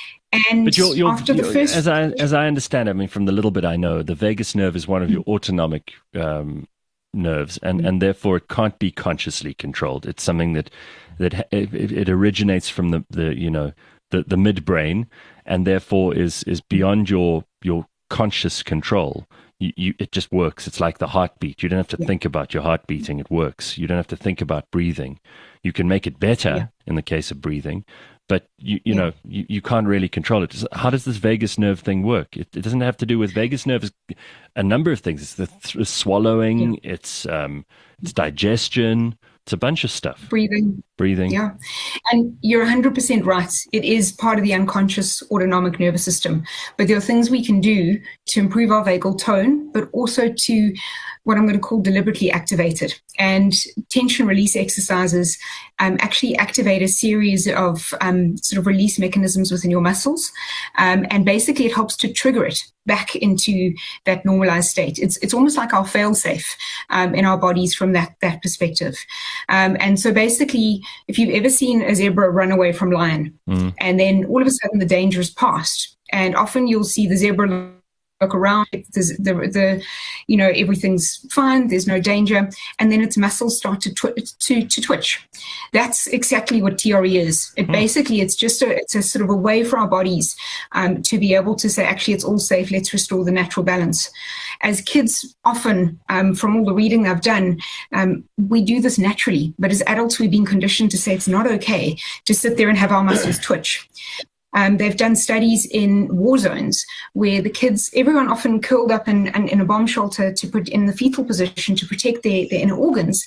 And but you're, you're, after the you're, first... As I, as I understand it, I mean, from the little bit I know, the vagus nerve is one of your autonomic um, nerves, and, mm-hmm. and therefore it can't be consciously controlled. It's something that, that it, it originates from the, the you know, the, the midbrain, and therefore is is beyond your your conscious control. You, you, it just works. It's like the heartbeat. You don't have to yeah. think about your heart beating. It works. You don't have to think about breathing. You can make it better yeah. in the case of breathing, but you you yeah. know you, you can't really control it. How does this vagus nerve thing work? It, it doesn't have to do with vagus nerve. Is a number of things. It's the th- swallowing. Yeah. It's um it's digestion. It's a bunch of stuff. Breathing. Breathing. Yeah. And you're one hundred percent right. It is part of the unconscious autonomic nervous system. But there are things we can do to improve our vagal tone, but also to what I'm going to call deliberately activate it. And tension release exercises um, actually activate a series of um, sort of release mechanisms within your muscles. Um, and basically it helps to trigger it back into that normalized state. It's it's almost like our fail-safe um, in our bodies from that, that perspective. Um, and so basically, if you've ever seen a zebra run away from lion, mm. and then all of a sudden the danger is past, and often you'll see the zebra look around, the, the, the, you know, everything's fine, there's no danger, and then its muscles start to, twi- to, to twitch. That's exactly what T R E is. It mm. basically, it's just a, it's a sort of a way for our bodies um, to be able to say, actually, it's all safe, let's restore the natural balance. As kids, often, um, from all the reading I've done, um, we do this naturally, but as adults, we've been conditioned to say it's not okay to sit there and have our muscles twitch. Um, they've done studies in war zones where the kids, everyone often curled up in, in, in a bomb shelter to put in the fetal position to protect their, their inner organs.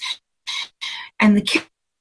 And the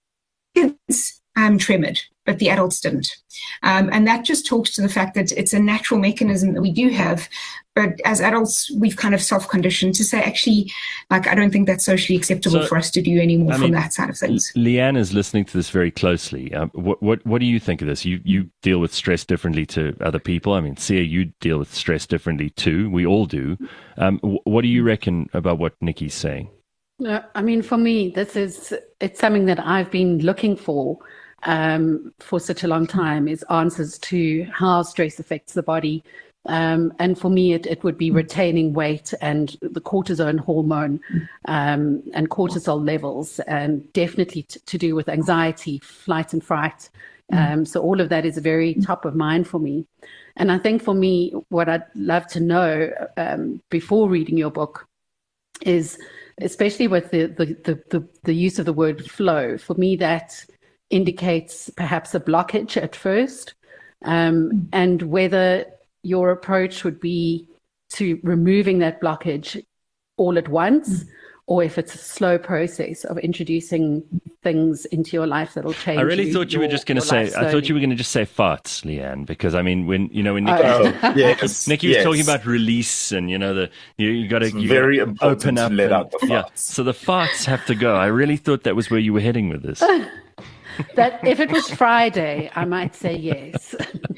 kids um, tremored, but the adults didn't. Um, and that just talks to the fact that it's a natural mechanism that we do have. But as adults, we've kind of self-conditioned to say, actually, like, I don't think that's socially acceptable so, for us to do anymore I from mean, that side of things. Leanne is listening to this very closely. Um, what, what what do you think of this? You you deal with stress differently to other people. I mean, Sia, you deal with stress differently too. We all do. Um, what do you reckon about what Nikki's saying? No, I mean, for me, this is it's something that I've been looking for um, for such a long time, is answers to how stress affects the body. Um, and for me, it, it would be retaining weight and the cortisone hormone um, and cortisol levels, and definitely t- to do with anxiety, flight and fright. Um, so all of that is very top of mind for me. And I think for me, what I'd love to know um, before reading your book is, especially with the, the, the, the, the use of the word flow, for me that indicates perhaps a blockage at first, um, and whether your approach would be to removing that blockage all at once, or if it's a slow process of introducing things into your life that'll change. I really you, thought you your, were just going to say, I thought you were going to just say farts, Leanne, because I mean, when, you know, when Nikki, oh, was, yes, Nikki was yes. talking about release and, you know, the, you, you got to very open up. To let and, out the farts. Yeah, so the farts have to go. I really thought that was where you were heading with this. That if it was Friday, I might say yes.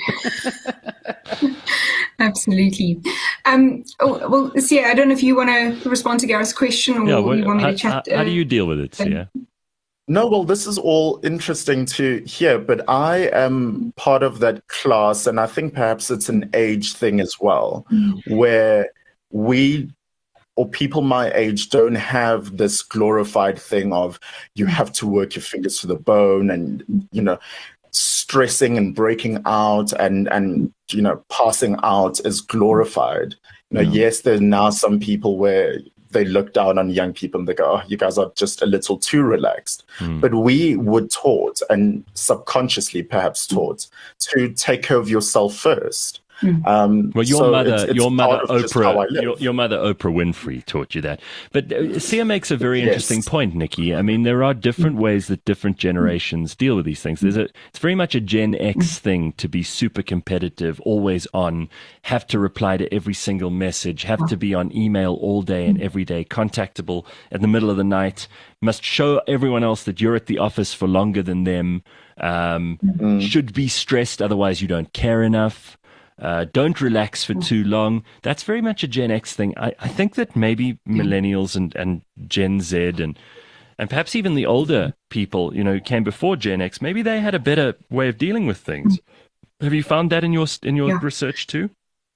Absolutely. Um, oh, well, Sia, I don't know if you want to respond to Gareth's question, or yeah, well, you want me how, to chat. How, how uh, do you deal with it, Sia? No, well, this is all interesting to hear, but I am part of that class, and I think perhaps it's an age thing as well, mm. where we or people my age don't have this glorified thing of you have to work your fingers to the bone and, you know, stressing and breaking out and, and you know, passing out is glorified. You know, yeah. Yes, there's now some people where they look down on young people and they go, oh, you guys are just a little too relaxed. Mm. But we were taught, and subconsciously perhaps taught, to take care of yourself first. Um, well, your so mother, it's, it's your mother Oprah, your, your, your mother Oprah Winfrey taught you that. But uh, Sia makes a very interesting yes. point, Nikki. I mean, there are different ways that different generations deal with these things. There's a, it's very much a Gen X thing to be super competitive, always on, have to reply to every single message, have to be on email all day and every day, contactable at the middle of the night, must show everyone else that you're at the office for longer than them, um, mm. should be stressed, otherwise you don't care enough. Uh, don't relax for too long. That's very much a Gen X thing. I, I think that maybe millennials and, and Gen Z and and perhaps even the older people, you know, who came before Gen X, maybe they had a better way of dealing with things. Have you found that in your in your yeah. research too?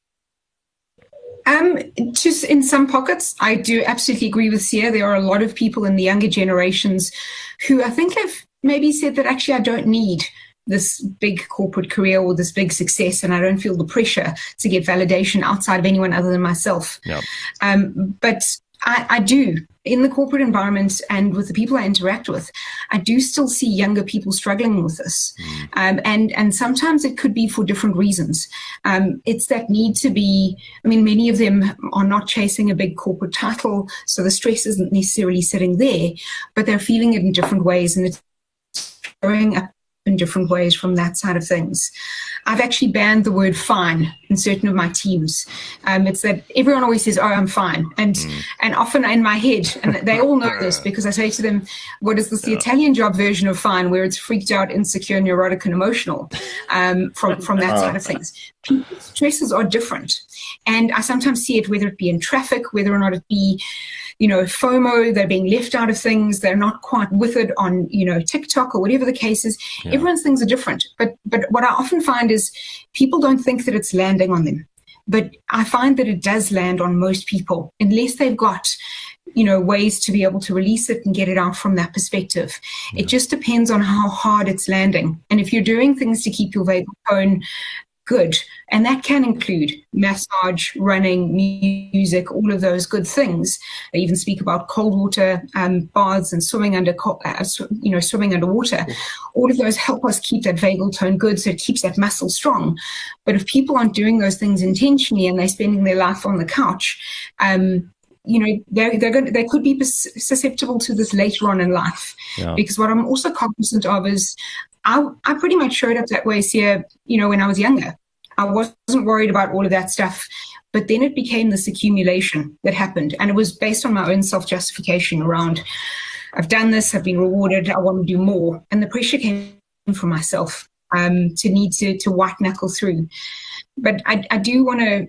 Um, just in some pockets, I do absolutely agree with Sia. There are a lot of people in the younger generations who I think have maybe said that actually I don't need this big corporate career or this big success, and I don't feel the pressure to get validation outside of anyone other than myself. Yep. Um, but I, I do, in the corporate environment and with the people I interact with, I do still see younger people struggling with this. Mm. Um, and, and sometimes it could be for different reasons. Um, it's that need to be, I mean, many of them are not chasing a big corporate title, so the stress isn't necessarily sitting there, but they're feeling it in different ways, and it's showing up in different ways from that side of things. I've actually banned the word fine in certain of my teams. Um, it's that everyone always says, oh, I'm fine. And mm. and often in my head, and they all know this because I say to them, what is this, the yeah. Italian job version of fine, where it's freaked out, insecure, neurotic, and emotional um, from, from that side of things. People's stresses are different. And I sometimes see it, whether it be in traffic, whether or not it be, you know, FOMO, they're being left out of things, they're not quite with it on, you know, TikTok or whatever the case is. Yeah. Everyone's things are different. But but what I often find is people don't think that it's landing on them. But I find that it does land on most people, unless they've got, you know, ways to be able to release it and get it out from that perspective. Yeah. It just depends on how hard it's landing. And if you're doing things to keep your vagal tone good, and that can include massage, running, music, all of those good things. They even speak about cold water um, baths and swimming under, uh, sw- you know, swimming underwater. All of those help us keep that vagal tone good, so it keeps that muscle strong. But if people aren't doing those things intentionally and they're spending their life on the couch, um, you know, they're, they're going to, they could be susceptible to this later on in life. Yeah. Because what I'm also cognizant of is I, I pretty much showed up that way, Sia, you know, when I was younger. I wasn't worried about all of that stuff, but then it became this accumulation that happened. And it was based on my own self-justification around, I've done this, I've been rewarded, I want to do more. And the pressure came from myself um, to need to, to white knuckle through. But I, I do want to,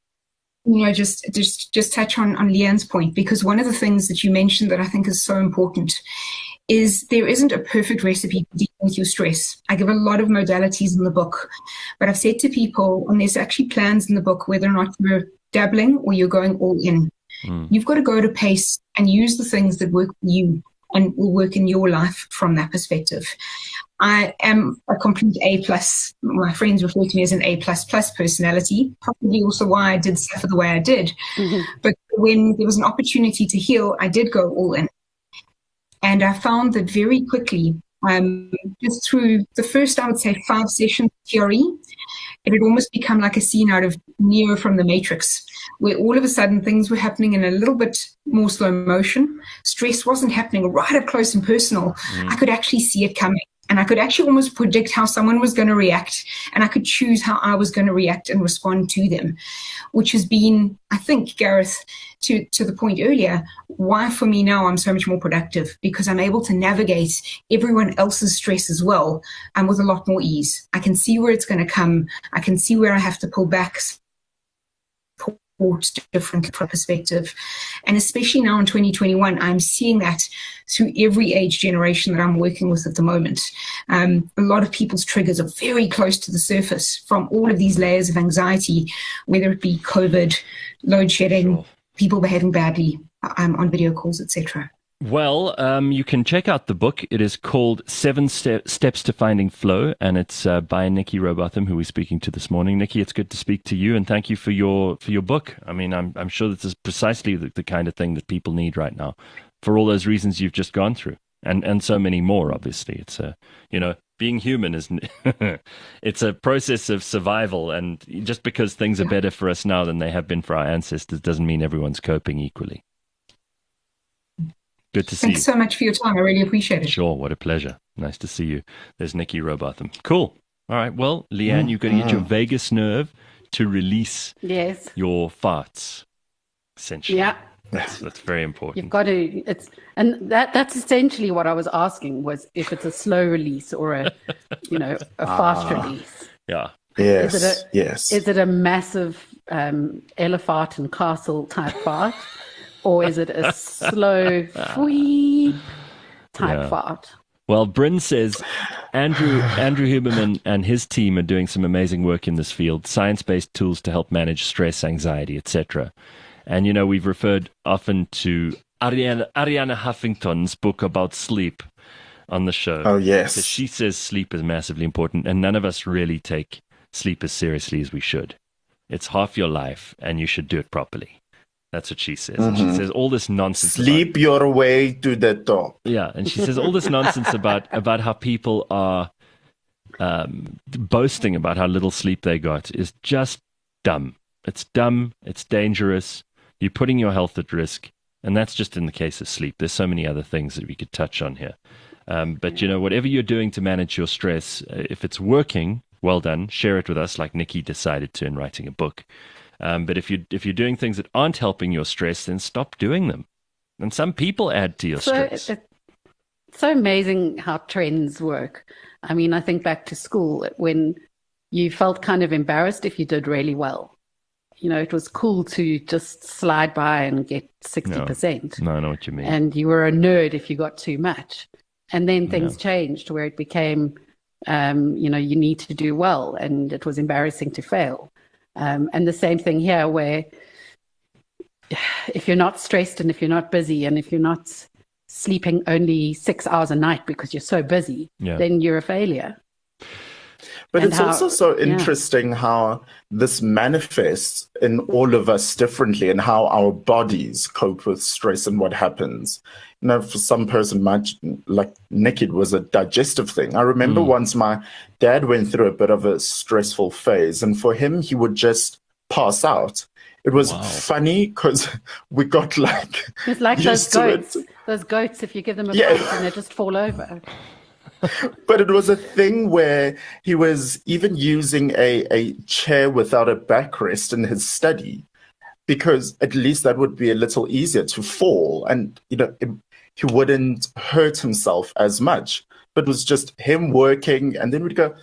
you know, just, just, just touch on, on Leanne's point, because one of the things that you mentioned that I think is so important is there isn't a perfect recipe to deal with your stress. I give a lot of modalities in the book, but I've said to people, and there's actually plans in the book, whether or not you're dabbling or you're going all in. Mm. You've got to go to pace and use the things that work for you and will work in your life from that perspective. I am a complete A plus. My friends refer to me as an A plus plus personality, probably also why I did suffer the way I did. Mm-hmm. But when there was an opportunity to heal, I did go all in. And I found that very quickly, um, just through the first, I would say, five sessions of T R E, it had almost become like a scene out of Neo from the Matrix, where all of a sudden things were happening in a little bit more slow motion. Stress wasn't happening right up close and personal. Mm. I could actually see it coming. And I could actually almost predict how someone was going to react. And I could choose how I was going to react and respond to them, which has been, I think, Gareth, to, to the point earlier, why for me now I'm so much more productive, because I'm able to navigate everyone else's stress as well, and with a lot more ease. I can see where it's going to come. I can see where I have to pull back, different perspective. And especially now in twenty twenty-one, I'm seeing that through every age generation that I'm working with at the moment. Um, a lot of people's triggers are very close to the surface from all of these layers of anxiety, whether it be COVID, load shedding, sure. people behaving badly um, on video calls, et cetera. Well, um, you can check out the book. It is called Seven Ste- Steps to Finding Flow, and it's uh, by Nikki Robotham, who we're speaking to this morning. Nikki, it's good to speak to you, and thank you for your for your book. I mean, I'm I'm sure this is precisely the, the kind of thing that people need right now, for all those reasons you've just gone through, and and so many more. Obviously, it's a you know Being human is it's a process of survival, and just because things are better for us now than they have been for our ancestors doesn't mean everyone's coping equally. Good to see Thanks you. so much for your time. I really appreciate it. Sure, what a pleasure. Nice to see you. There's Nikki Robotham. Cool. All right, well, Leanne, you've got to get your vagus nerve to release Yes. your farts, essentially. Yeah. That's, that's very important. You've got to, it's, and that, that's essentially what I was asking, was if it's a slow release or a, you know, a fast release. Yeah. Yes. Is it a, yes. Is it a massive um, elephant and castle type fart, or is it a slow, whee type Yeah. fart? Well, Bryn says Andrew Andrew Huberman and his team are doing some amazing work in this field, science-based tools to help manage stress, anxiety, et cetera. And, you know, we've referred often to Ariana, Ariana Huffington's book about sleep on the show. Oh, yes. Because she says sleep is massively important, and none of us really take sleep as seriously as we should. It's half your life, and you should do it properly. That's what she says. And she says all this nonsense. Sleep about, your way to the top. yeah, and she says all this nonsense about, about how people are um, boasting about how little sleep they got is just dumb. It's dumb. It's dangerous. You're putting your health at risk. And that's just in the case of sleep. There's so many other things that we could touch on here. Um, but, you know, whatever you're doing to manage your stress, uh, if it's working, well done. Share it with us like Nikki decided to in writing a book. Um, but if, you, if you're doing things that aren't helping your stress, then stop doing them. And some people add to your So stress. it, it's so amazing how trends work. I mean, I think back to school when you felt kind of embarrassed if you did really well. You know, it was cool to just slide by and get sixty percent. No, I know what you mean. And you were a nerd if you got too much. And then things changed where it became, um, you know, you need to do well, and it was embarrassing to fail. Um, and the same thing here, where if you're not stressed and if you're not busy and if you're not sleeping only six hours a night because you're so busy, Yeah. then you're a failure. But And it's how- also so yeah. interesting how this manifests in all of us differently, and how our bodies cope with stress and what happens. You know, for some person, might, like Nick, it was a digestive thing. I remember Mm. once my dad went through a bit of a stressful phase, and for him, he would just pass out. It was Wow. funny because we got like It's like those used to it. goats. Those goats, if you give them a Yeah. bite and they just fall over. But it was a thing where he was even using a, a chair without a backrest in his study, because at least that would be a little easier to fall, and you know it, he wouldn't hurt himself as much. But it was just him working, and then we'd go,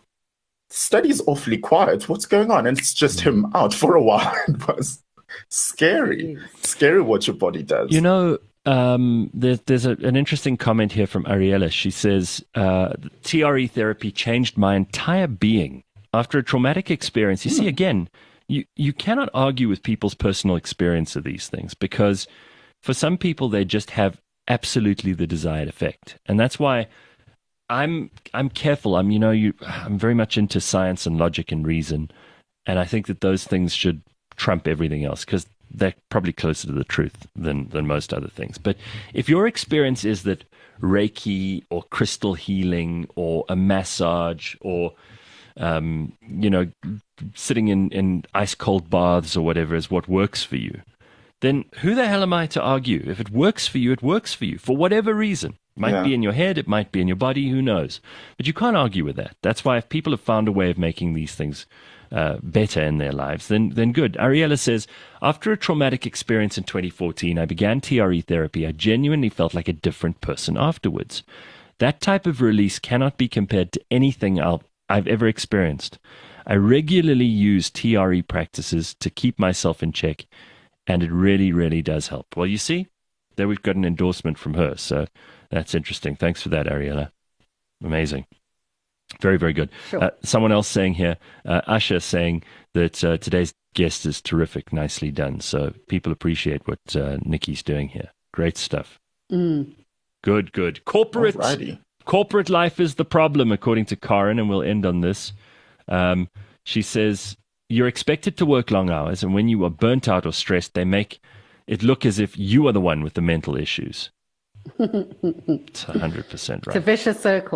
study's awfully quiet. What's going on? And it's just him out for a while. It was scary. Scary what your body does. You know, um, there's, there's a, an interesting comment here from Ariella. She says, uh, T R E therapy changed my entire being. After a traumatic experience, you see, again, you, you cannot argue with people's personal experience of these things, because for some people, they just have absolutely the desired effect. And that's why I'm I'm careful. I'm, you know, you, I'm very much into science and logic and reason. And I think that those things should trump everything else, because they're probably closer to the truth than, than most other things. But if your experience is that Reiki or crystal healing or a massage or, um, you know, sitting in, in ice cold baths or whatever is what works for you, then who the hell am I to argue? If it works for you, it works for you for whatever reason. It might Yeah. be in your head, it might be in your body, who knows? But you can't argue with that. That's why if people have found a way of making these things uh, better in their lives, then then good. Ariella says, after a traumatic experience in twenty fourteen, I began T R E therapy. I genuinely felt like a different person afterwards. That type of release cannot be compared to anything I'll, I've ever experienced. I regularly use T R E practices to keep myself in check, and it really, really does help. Well, you see, there we've got an endorsement from her, so that's interesting. Thanks for that, Ariella. Amazing. Very, very good. Sure. Uh, someone else saying here, uh, Asha saying that uh, today's guest is terrific. Nicely done. So people appreciate what uh, Nikki's doing here. Great stuff. Mm. Good, good. Corporate Alrighty. corporate life is the problem, according to Karen, and we'll end on this. Um, she says, you're expected to work long hours, and when you are burnt out or stressed, they make it look as if you are the one with the mental issues. It's one hundred percent right. It's a vicious circle.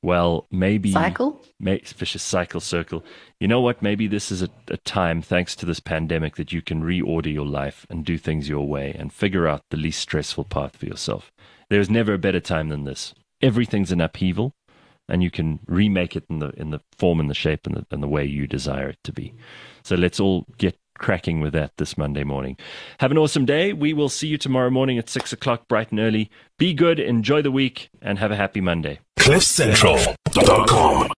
well, maybe cycle, may, vicious cycle circle. You know what? Maybe this is a, a time, thanks to this pandemic, that you can reorder your life and do things your way and figure out the least stressful path for yourself. There's never a better time than this. Everything's in upheaval, and you can remake it in the in the form and the shape and the, and the way you desire it to be. So let's all get cracking with that this Monday morning. Have an awesome day. We will see you tomorrow morning at six o'clock, bright and early. Be good, enjoy the week, and have a happy Monday. cliff central dot com